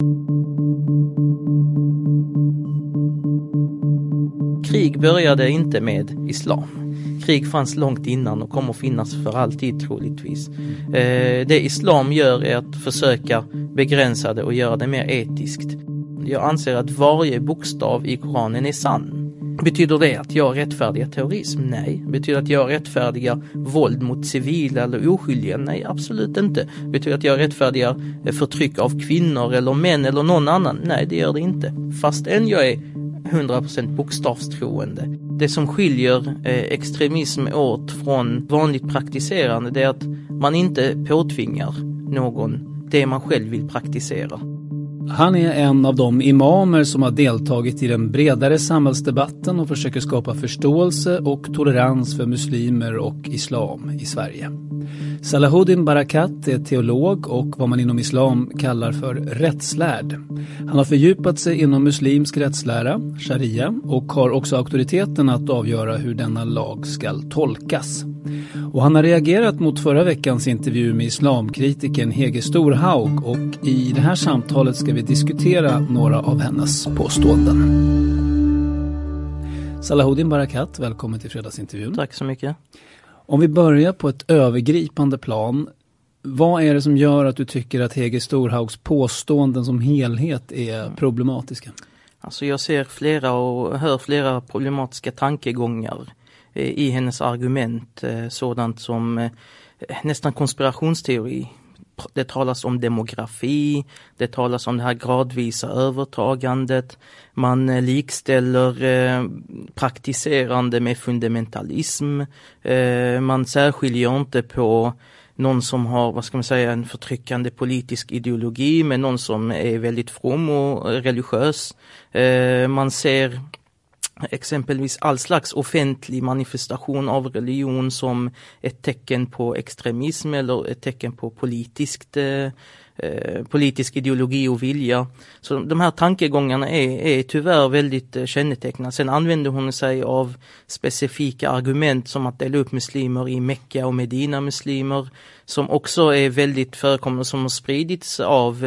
Krig började inte med islam. Krig fanns långt innan och kommer finnas för alltid troligtvis. Det islam gör är att försöka begränsa det och göra det mer etiskt. Jag anser att varje bokstav i Koranen är sann. Betyder det att jag rättfärdigar terrorism? Nej. Betyder det att jag rättfärdigar våld mot civila eller oskyldiga? Nej, absolut inte. Betyder det att jag rättfärdigar förtryck av kvinnor eller män eller någon annan? Nej, det gör det inte. Fastän jag är 100% bokstavstroende. Det som skiljer extremism åt från vanligt praktiserande, det är att man inte påtvingar någon det man själv vill praktisera. Han är en av de imamer som har deltagit i den bredare samhällsdebatten och försöker skapa förståelse och tolerans för muslimer och islam i Sverige. Salahuddin Barakat är teolog och vad man inom islam kallar för rättslärd. Han har fördjupat sig inom muslimsk rättslära, sharia, och har också auktoriteten att avgöra hur denna lag ska tolkas. Och han har reagerat mot förra veckans intervju med islamkritiken Hege Storhaug, och i det här samtalet ska vi diskutera några av hennes påståenden. Salahuddin Barakat, välkommen till fredagsintervjun. Tack så mycket. Om vi börjar på ett övergripande plan, vad är det som gör att du tycker att Hege Storhaugs påståenden som helhet är problematiska? Alltså jag ser flera och hör flera problematiska tankegångar i hennes argument, sådant som nästan konspirationsteori. Det talas om demografi, det talas om det här gradvisa övertagandet, man likställer praktiserande med fundamentalism, man särskiljer inte på någon som har, vad ska man säga, en förtryckande politisk ideologi med någon som är väldigt from och religiös. Man ser exempelvis all slags offentlig manifestation av religion som ett tecken på extremism eller ett tecken på politisk ideologi och vilja. Så de här tankegångarna är tyvärr väldigt kännetecknande. Sen använder hon sig av specifika argument som att dela upp muslimer i Mekka och Medina muslimer, som också är väldigt förekommande, som har spridits av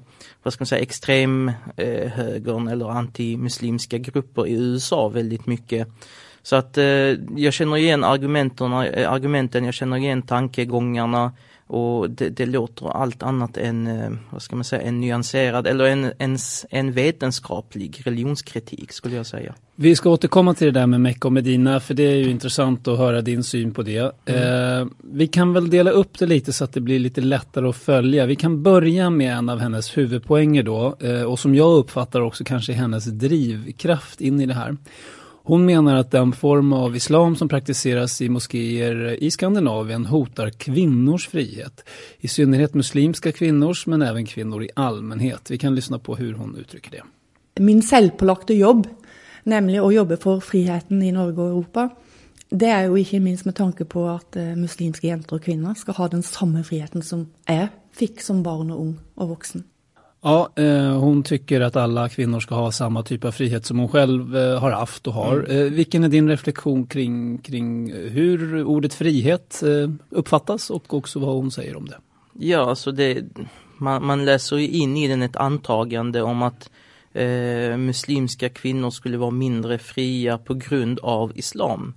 extremhögern eller antimuslimska grupper i USA väldigt mycket. Så att jag känner igen argumenten, jag känner igen tankegångarna, och det låter allt annat än en nyanserad eller en vetenskaplig religionskritik, skulle jag säga. Vi ska återkomma till det där med Mekka och Medina, för det är ju intressant att höra din syn på det. Vi kan väl dela upp det lite så att det blir lite lättare att följa. Vi kan börja med en av hennes huvudpoänger då, och som jag uppfattar också kanske hennes drivkraft in i det här. Hon menar att den form av islam som praktiseras i moskéer i Skandinavien hotar kvinnors frihet. I synnerhet muslimska kvinnors, men även kvinnor i allmänhet. Vi kan lyssna på hur hon uttrycker det. Min selvpålagte jobb, nämligen att jobba för friheten i Norge och Europa, det är ju inte minst med tanke på att muslimska jenter och kvinnor ska ha den samma friheten som jag fick som barn och ung och vuxen. Ja, hon tycker att alla kvinnor ska ha samma typ av frihet som hon själv har haft och har. Vilken är din reflektion kring hur ordet frihet uppfattas och också vad hon säger om det? Ja, alltså man läser ju in i den ett antagande om att muslimska kvinnor skulle vara mindre fria på grund av islam.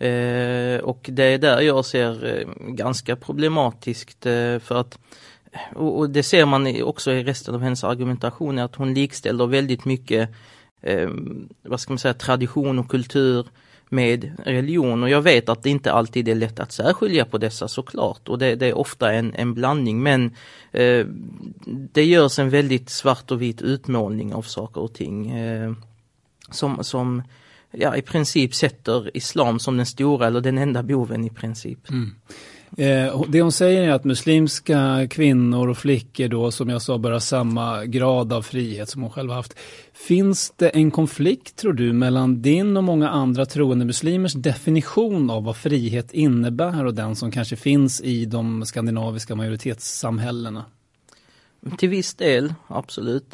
Och det är där jag ser ganska problematiskt, för att och det ser man också i resten av hennes argumentation, att hon likställer väldigt mycket tradition och kultur med religion. Och jag vet att det inte alltid är lätt att särskilja på dessa, såklart. Och det är ofta en blandning. Men det görs en väldigt svart och vit utmålning av saker och ting som i princip sätter islam som den stora eller den enda boven i princip. Det hon säger är att muslimska kvinnor och flickor då, som jag sa, bör ha samma grad av frihet som hon själv haft. Finns det en konflikt, tror du, mellan din och många andra troende muslimers definition av vad frihet innebär och den som kanske finns i de skandinaviska majoritetssamhällena? Till viss del, absolut.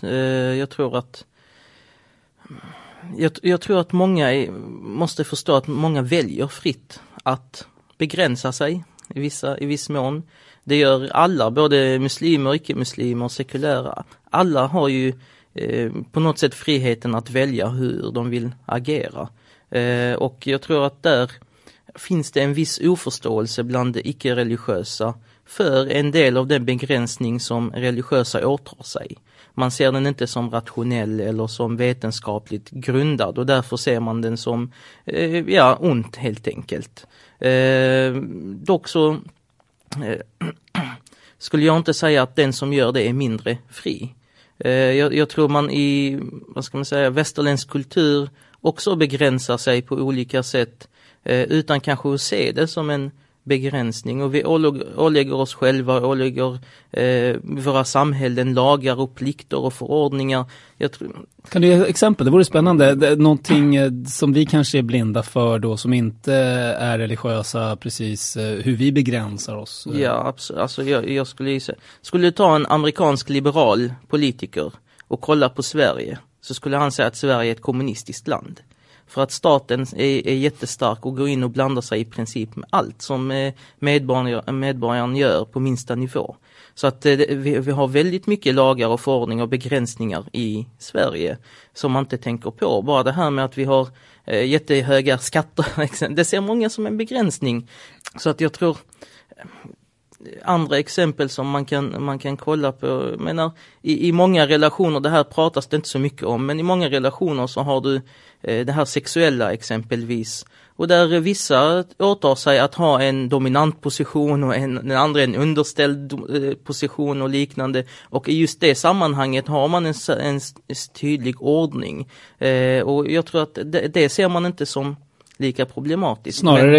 Jag tror att många måste förstå att många väljer fritt att begränsa sig i viss mån. Det gör alla, både muslimer, icke-muslimer, sekulära. Alla har ju på något sätt friheten att välja hur de vill agera. Och jag tror att där finns det en viss oförståelse bland de icke-religiösa för en del av den begränsning som religiösa åtar sig. Man ser den inte som rationell eller som vetenskapligt grundad, och därför ser man den som ont helt enkelt. Dock så skulle jag inte säga att den som gör det är mindre fri. Jag tror man i västerländsk kultur också begränsar sig på olika sätt utan kanske att se det som en begränsning, och vi ålägger oss själva, ålägger våra samhällen lagar och plikter och förordningar. Kan du ge exempel? Det vore spännande. Någonting som vi kanske är blinda för då, som inte är religiösa, precis hur vi begränsar oss. Ja, alltså jag skulle ta en amerikansk liberal politiker och kolla på Sverige, så skulle han säga att Sverige är ett kommunistiskt land. För att staten är jättestark och går in och blandar sig i princip med allt som medborgaren gör på minsta nivå. Så att vi har väldigt mycket lagar och förordningar och begränsningar i Sverige som man inte tänker på. Bara det här med att vi har jättehöga skatter, det ser många som en begränsning. Så att jag tror andra exempel som man kan kolla på, menar, i många relationer, det här pratas det inte så mycket om, men i många relationer så har du det här sexuella exempelvis, och där vissa åtar sig att ha en dominant position och den andra en underställd position och liknande, och i just det sammanhanget har man en tydlig ordning, och jag tror att det ser man inte som lika problematiskt. Snarare